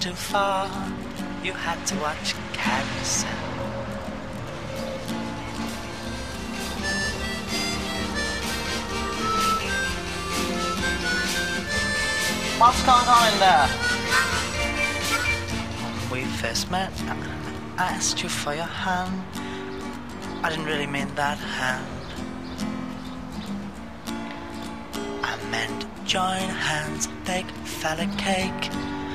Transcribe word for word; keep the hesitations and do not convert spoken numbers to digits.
too far. You had to watch Carousel. What's going on in there? When we first met, I asked you for your hand. I didn't really mean that hand. I meant join hands, bake phallic cake.